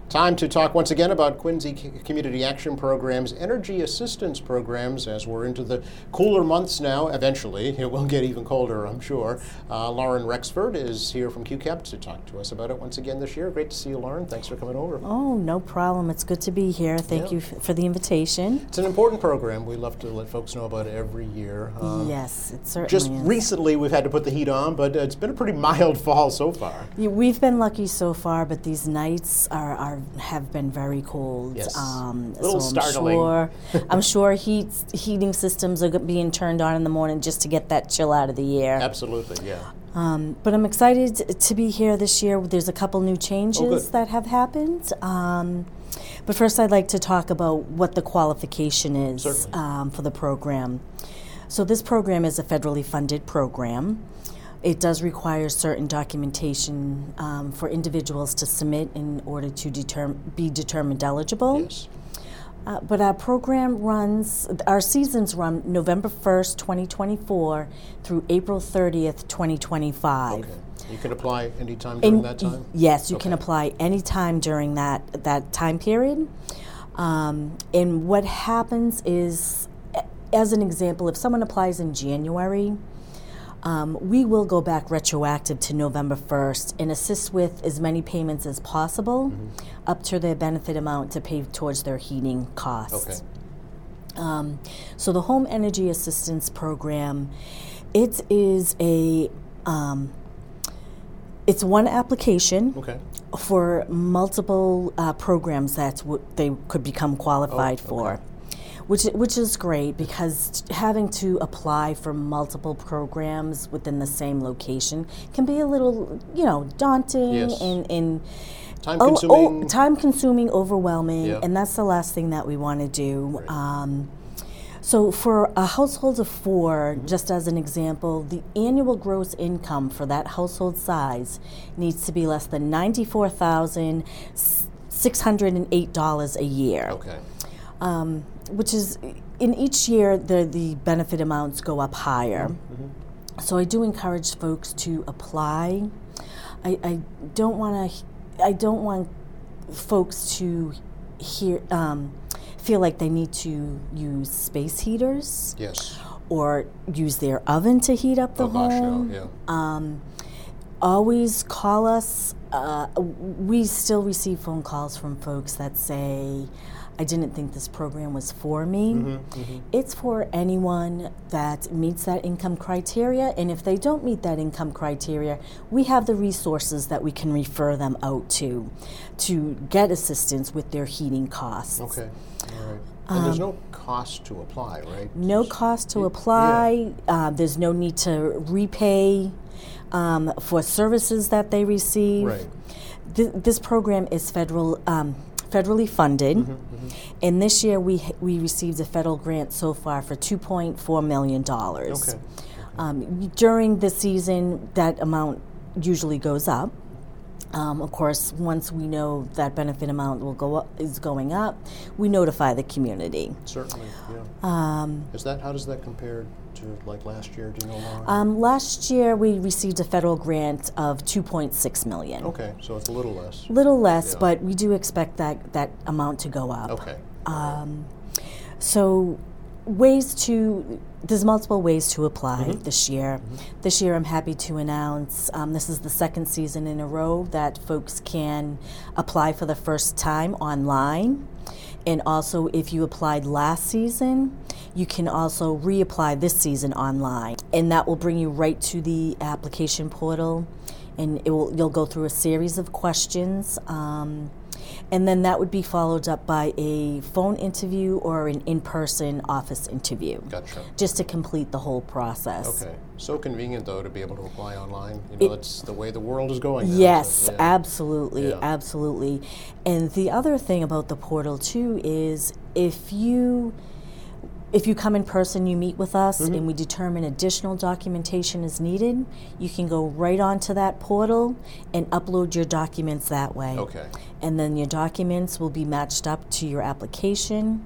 Time to talk once again about Quincy Community Action Program's energy assistance programs as we're into the cooler months now. Eventually, it will get even colder, I'm sure. Lauren Rexford is here from QCAP to talk to us about it once again this year. Great to see you, Lauren. Thanks for coming over. Oh, no problem. It's good to be here. Thank you for the invitation. It's an important program. We love to let folks know about it every year. Yes, it certainly Just is. recently, we've had to put the heat on, but it's been a pretty mild fall so far. Yeah, we've been lucky so far, but these nights have been very cold. Yes. A little startling. I'm sure heating systems are being turned on in the morning just to get that chill out of the air. Absolutely, yeah. But I'm excited to be here this year. There's a couple new changes that have happened. But first, I'd like to talk about what the qualification is for the program. So this program is a federally funded program. It does require certain documentation for individuals to submit in order to be determined eligible. Yes. But our seasons run November 1st, 2024 through April 30th, 2025. Okay. You can apply anytime during that time? Yes, you can apply anytime during that time period. And what happens is, as an example, if someone applies in January, we will go back retroactive to November 1st and assist with as many payments as possible up to their benefit amount to pay towards their heating costs. Okay. So the Home Energy Assistance Program, it is it's one application for multiple programs that they could become qualified for. Which is great, because having to apply for multiple programs within the same location can be a little, daunting and time-consuming, overwhelming, and that's the last thing that we want to do. So for a household of four, just as an example, the annual gross income for that household size needs to be less than $94,608 a year. Okay. Which is, in each year, the benefit amounts go up higher. So I do encourage folks to apply. I don't want folks to feel like they need to use space heaters. Yes. Or use their oven to heat up the home. Always call us. We still receive phone calls from folks that say, I didn't think this program was for me. It's for anyone that meets that income criteria, and if they don't meet that income criteria, we have the resources that we can refer them out to get assistance with their heating costs. Okay, all right. And there's no cost to apply, right? No cost to apply. There's no need to repay for services that they receive. Right. This program is federally funded, and this year we received a federal grant so far for $2.4 million. Okay. During the season, that amount usually goes up. Of course, once we know that benefit amount is going up, we notify the community. Certainly, yeah. How does that compare to like last year? Do you know, Lauren? Last year we received a federal grant of $2.6 million. Okay, so it's a little less. Little less, but we do expect that amount to go up. Okay. So there's multiple ways to apply this year. This year I'm happy to announce this is the second season in a row that folks can apply for the first time online. And also, if you applied last season, you can also reapply this season online. And that will bring you right to the application portal. And you'll go through a series of questions. And then that would be followed up by a phone interview or an in-person office interview. Gotcha. Just to complete the whole process. Okay. So convenient, though, to be able to apply online. That's the way the world is going now. Yes, absolutely, absolutely. And the other thing about the portal, too, is if you come in person, you meet with us, and we determine additional documentation is needed, you can go right onto that portal and upload your documents that way. Okay. And then your documents will be matched up to your application.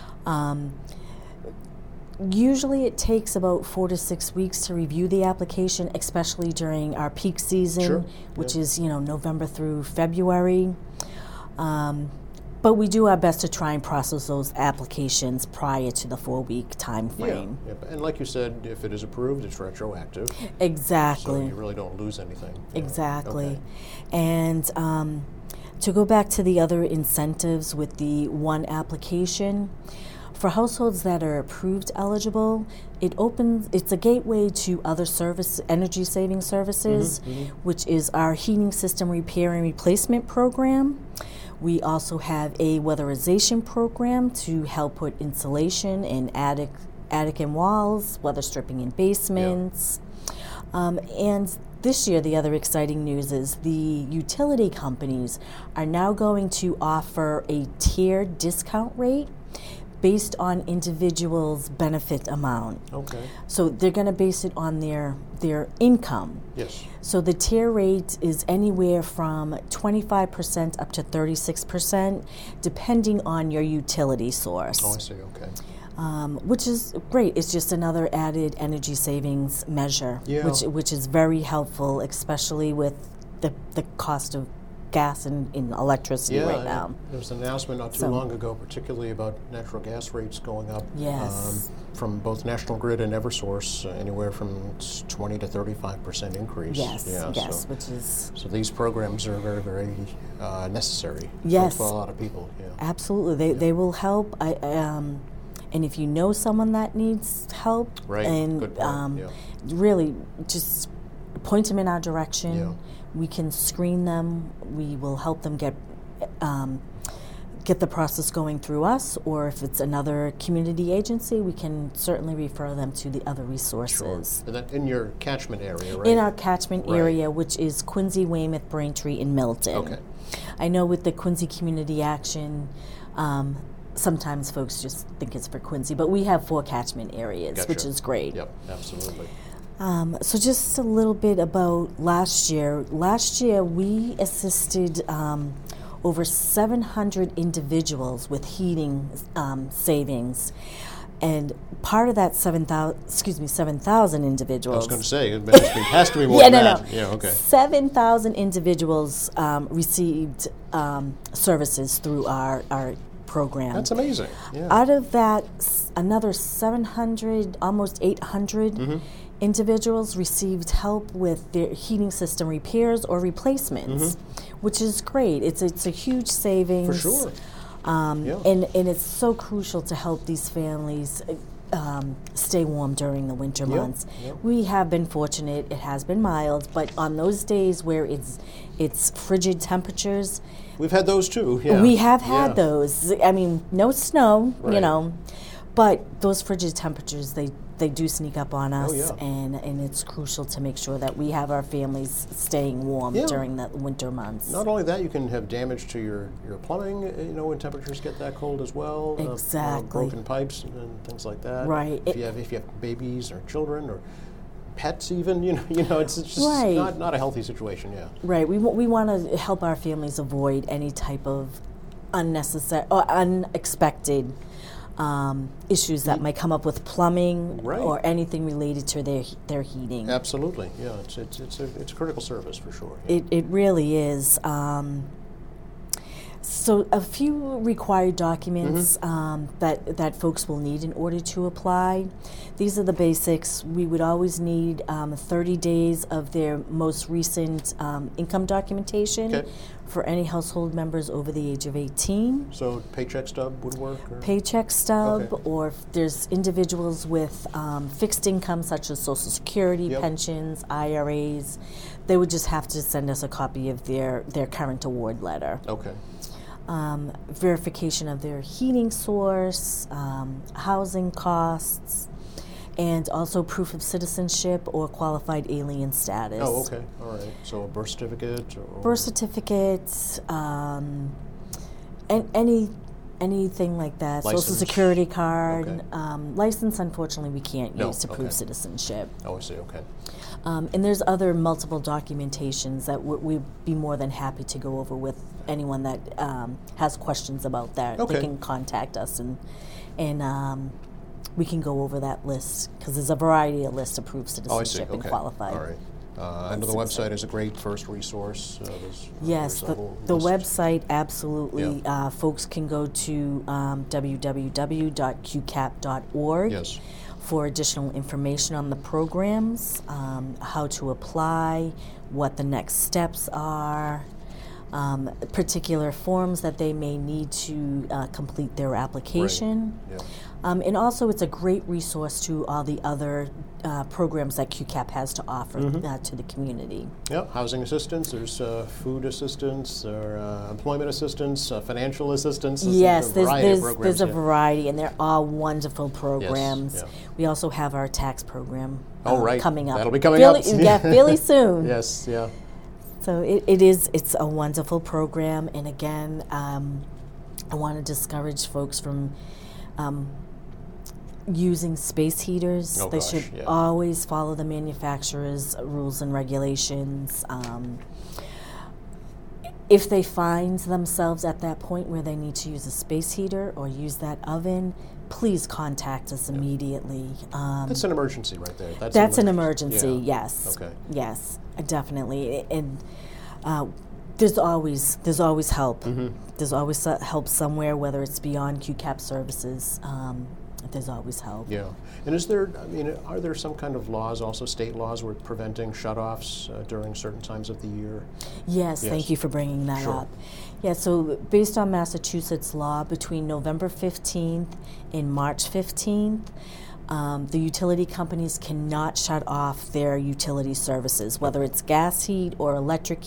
Usually it takes about 4 to 6 weeks to review the application, especially during our peak season, which is November through February. But we do our best to try and process those applications prior to the 4-week time frame. Yeah. And like you said, if it is approved, it's retroactive. Exactly. So you really don't lose anything. Exactly. Okay. And to go back to the other incentives with the one application, for households that are approved eligible, it's a gateway to other energy saving services, which is our heating system repair and replacement program. We also have a weatherization program to help put insulation in attic and walls, weather stripping in basements. And this year, the other exciting news is the utility companies are now going to offer a tiered discount rate based on individuals' benefit amount. Okay. So they're going to base it on their income. Yes. So the tier rate is anywhere from 25% up to 36%, depending on your utility source. Oh, I see. Okay. Which is great. It's just another added energy savings measure, which is very helpful, especially with the cost of gas and electricity right now. There was an announcement not too long ago, particularly about natural gas rates going up. Yes. From both National Grid and Eversource, anywhere from 20 to 35% increase. Yes, which is... So these programs are very, very necessary for a lot of people. Yeah. Absolutely. They will help. And if you know someone that needs help, and good point. really just point them in our direction. Yeah. We can screen them. We will help them get the process going through us, or if it's another community agency, we can certainly refer them to the other resources. Sure. And that in your catchment area, right? In our catchment area, which is Quincy, Weymouth, Braintree, and Milton. Okay. I know with the Quincy Community Action, sometimes folks just think it's for Quincy, but we have 4 catchment areas, which is great. Yep, absolutely. So just a little bit about last year. Last year, we assisted over 700 individuals with heating savings. And part of that 7,000 individuals. I was going to say, it has to be more than that. Yeah, okay. 7,000 individuals received services through our program. That's amazing. Yeah. Out of that, another 700, almost 800 individuals received help with their heating system repairs or replacements, which is great. It's a huge savings. For sure. And it's so crucial to help these families stay warm during the winter months. We have been fortunate; it has been mild, but on those days where it's frigid temperatures, we've had those too. Yeah. We have had those. I mean, no snow, but those frigid temperatures they do sneak up on us, and it's crucial to make sure that we have our families staying warm during the winter months. Not only that, you can have damage to your plumbing, when temperatures get that cold as well. Exactly. Broken pipes and things like that. Right. If you have babies or children or pets even, it's just not a healthy situation. Yeah. Right. We want to help our families avoid any type of unnecessary or unexpected issues that might come up with plumbing or anything related to their heating. Absolutely, yeah. It's a critical service for sure. Yeah. It really is. So a few required documents that folks will need in order to apply. These are the basics. We would always need 30 days of their most recent income documentation for any household members over the age of 18. So paycheck stub would work? Or? Paycheck stub, or if there's individuals with fixed income such as Social Security, pensions, IRAs, they would just have to send us a copy of their current award letter. Okay. Verification of their heating source, housing costs, and also proof of citizenship or qualified alien status. Oh, okay. All right. So a birth certificate? Birth certificates, and anything like that. License. Social Security card. License, unfortunately, we can't use to prove citizenship. Oh, I see. Okay. And there's other multiple documentations that we'd be more than happy to go over with anyone that has questions about that. They can contact us and we can go over that list because there's a variety of lists to prove citizenship and qualified I know the website is a great first resource. Yes, the website, absolutely. Yeah. Folks can go to www.qcap.org. Yes. For additional information on the programs, how to apply, what the next steps are, particular forms that they may need to complete their application. Right. Yeah. And also, it's a great resource to all the other programs that QCAP has to offer to the community. Yeah, housing assistance, there's food assistance, or employment assistance, financial assistance. Yes, there's a variety, and they're all wonderful programs. Yes, yeah. We also have our tax program right. coming up. That'll be coming up. Yeah, fairly soon. Yes, yeah. So it's a wonderful program, and again, I want to discourage folks from using space heaters. They should always follow the manufacturer's rules and regulations. If they find themselves at that point where they need to use a space heater or use that oven, please contact us immediately. That's an emergency right there. That's an emergency, yes. Okay. Yes, definitely. And there's always help. There's always help somewhere, whether it's beyond QCAP services. There's always help. Yeah. And are there some kind of laws, also state laws, with preventing shutoffs during certain times of the year? Yes, thank you for bringing that up. Yeah, so based on Massachusetts law, between November 15th and March 15th, the utility companies cannot shut off their utility services, whether it's gas heat or electric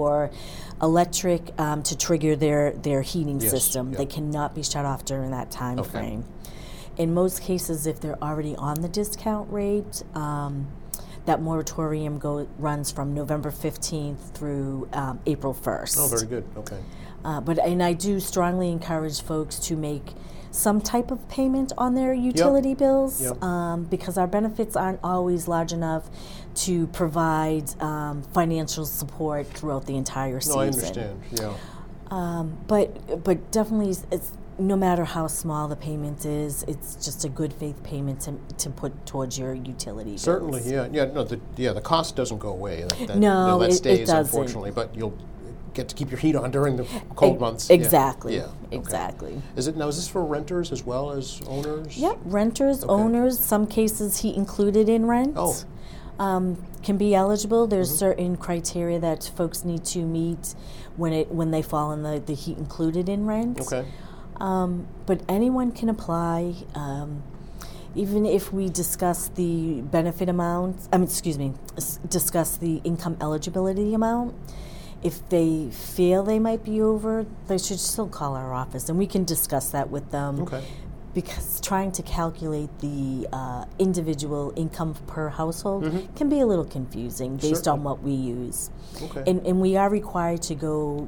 to trigger their heating system. They cannot be shut off during that time frame. In most cases, if they're already on the discount rate, that moratorium runs from November 15th through April 1st. Oh, very good. Okay. But I do strongly encourage folks to make some type of payment on their utility bills because our benefits aren't always large enough to provide financial support throughout the entire season. No, I understand. Yeah. But definitely, it's no matter how small the payment is, it's just a good faith payment to put towards your utility bills. Certainly, yeah. No, the cost doesn't go away. That stays, it doesn't. Unfortunately, but you'll get to keep your heat on during the cold months. Exactly. Yeah. Exactly. Is this for renters as well as owners? Yep, renters, owners. Some cases heat included in rent. Can be eligible. There's certain criteria that folks need to meet when they fall in the heat included in rent. Okay. But anyone can apply. Even if we discuss the benefit amount, discuss the income eligibility amount, if they feel they might be over, they should still call our office, and we can discuss that with them. Okay. Because trying to calculate the individual income per household can be a little confusing based on what we use. Okay. And we are required to go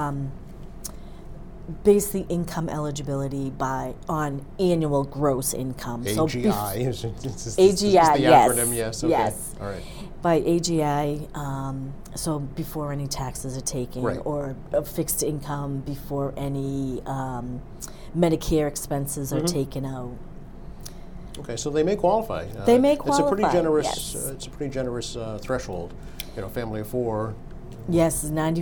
base the income eligibility on annual gross income. AGI. AGI, the yes. acronym, yes. Okay. Yes. All right. By AGI, so before any taxes are taken, or a fixed income before any Medicare expenses are taken out. Okay, so they may qualify. They may qualify. It's a pretty generous. Yes. It's a pretty generous threshold. Family of four. Yes,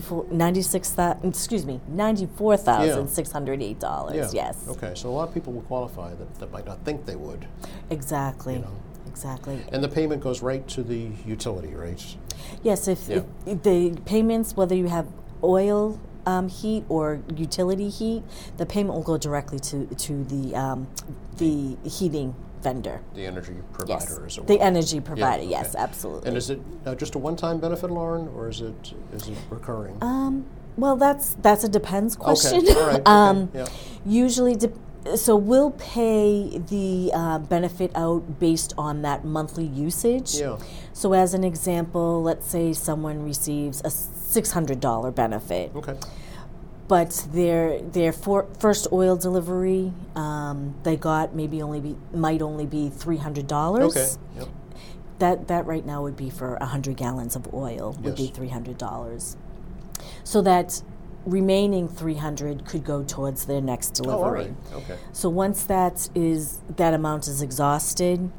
$94,608. Yeah. Yes. Okay, so a lot of people will qualify that might not think they would. Exactly. Exactly. And the payment goes right to the utility, right? Yes, if the payments, whether you have oil heat or utility heat, the payment will go directly to the heating vendor. The energy provider, as it were. The energy provider, okay. yes, absolutely. And is it just a one-time benefit, Lauren, or is it recurring? Well, that's a depends question. Okay, all right. Okay. Usually, so we'll pay the benefit out based on that monthly usage. Yeah. So as an example, let's say someone receives a $600 benefit. Okay. But their first oil delivery they got might only be $300. Okay. Yep. That right now would be for 100 gallons of oil would be $300. So that remaining $300 could go towards their next delivery. Oh, all right. Okay. So once that amount is exhausted,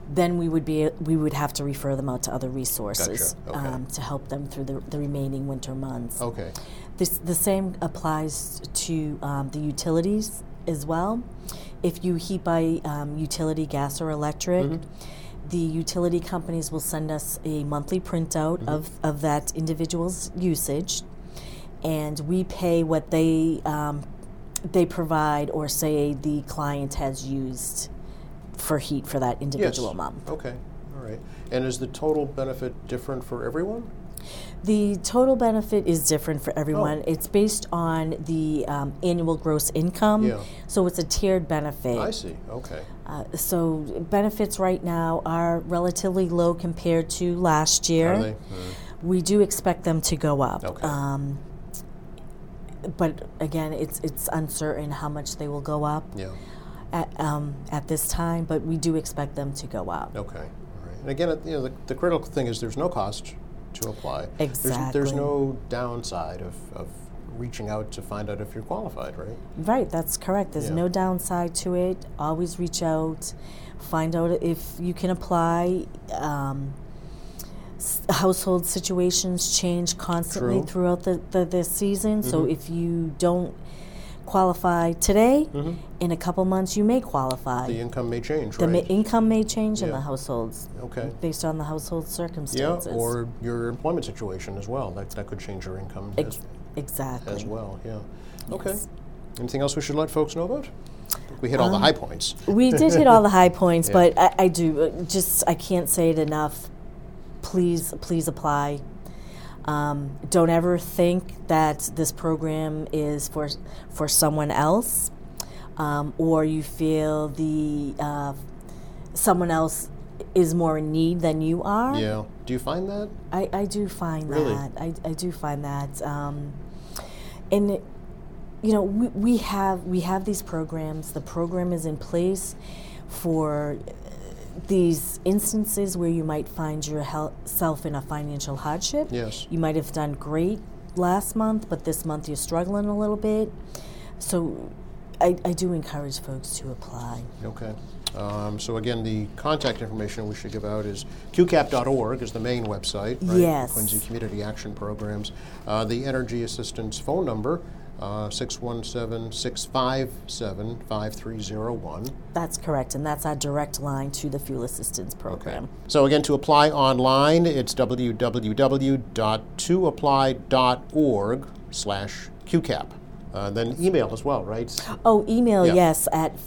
then we would have to refer them out to other resources Gotcha. Okay. to help them through the remaining winter months. Okay. The same applies to the utilities as well. If you heat by utility, gas or electric, the utility companies will send us a monthly printout of that individual's usage, and we pay what they provide or say the client has used for heat for that individual month. Okay, all right. And is the total benefit different for everyone? The total benefit is different for everyone. It's based on the annual gross income, so it's a tiered benefit. I see, okay. So benefits right now are relatively low compared to last year. Are they? We do expect them to go up. Okay. But again, it's uncertain how much they will go up at this time, but we do expect them to go up. Okay, all right. And again, the critical thing is there's no cost to apply. Exactly. There's no downside of reaching out to find out if you're qualified, right? Right, that's correct. There's no downside to it. Always reach out, find out if you can apply. Household situations change constantly throughout the season, so if you don't qualify today, in a couple months you may qualify. The income may change, The right? income may change in the households, Okay. based on the household circumstances. Yeah, or your employment situation as well. That could change your income Exactly. as well, yeah. Okay. Yes. Anything else we should let folks know about? We hit all the high points. We did hit all the high points, but I I can't say it enough. Please apply. Don't ever think that this program is for someone else, or you feel someone else is more in need than you are. Yeah. Do you find that? I do find that. I do find that. And we have these programs. The program is in place for these instances where you might find yourself in a financial hardship. Yes. You might have done great last month, but this month you're struggling a little bit. So I do encourage folks to apply. Okay. So again, the contact information we should give out is QCAP.org is the main website, right? Yes. Quincy Community Action Programs. The Energy Assistance phone number, 617-657-5301. That's correct, and that's our direct line to the Fuel Assistance Program. Okay. So again, to apply online, it's www.toapply.org/QCAP. Then email as well, right? Oh, email, yes, at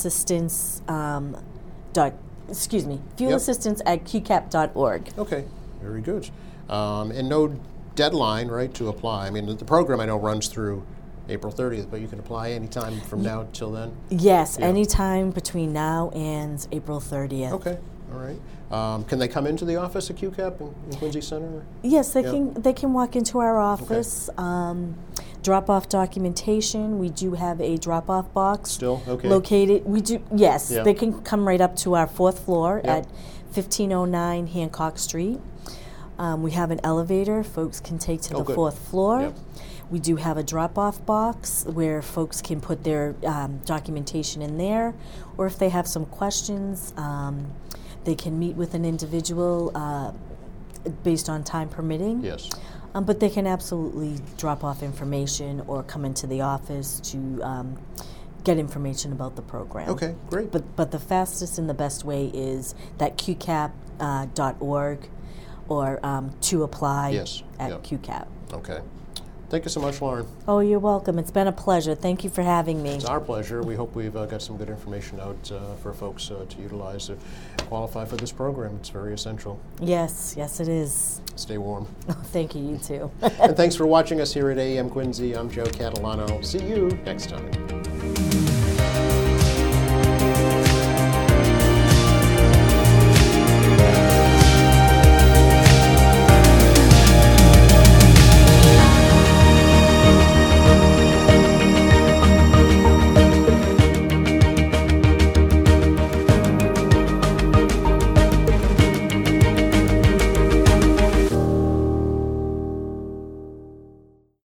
fuelassistance@qcap.org. Okay, very good. And no deadline, right, to apply. I mean, the program I know runs through April 30th, but you can apply anytime from now till then? Yes, anytime between now and April 30th. Okay, all right. Can they come into the office at QCAP in Quincy Center? Yes, they can walk into our office, drop off documentation. We do have a drop-off box Still? Okay. located. We do, yes, they can come right up to our 4th floor at 1509 Hancock Street. We have an elevator folks can take to the 4th floor. Yep. We do have a drop-off box where folks can put their documentation in there, or if they have some questions, they can meet with an individual based on time permitting. Yes. But they can absolutely drop off information or come into the office to get information about the program. Okay, great. But the fastest and the best way is that QCAP.org or to apply at QCAP. Okay. Thank you so much, Lauren. Oh, you're welcome. It's been a pleasure. Thank you for having me. It's our pleasure. We hope we've got some good information out for folks to utilize to qualify for this program. It's very essential. Yes, it is. Stay warm. Thank you, you too. And thanks for watching us here at AM Quincy. I'm Joe Catalano. See you next time.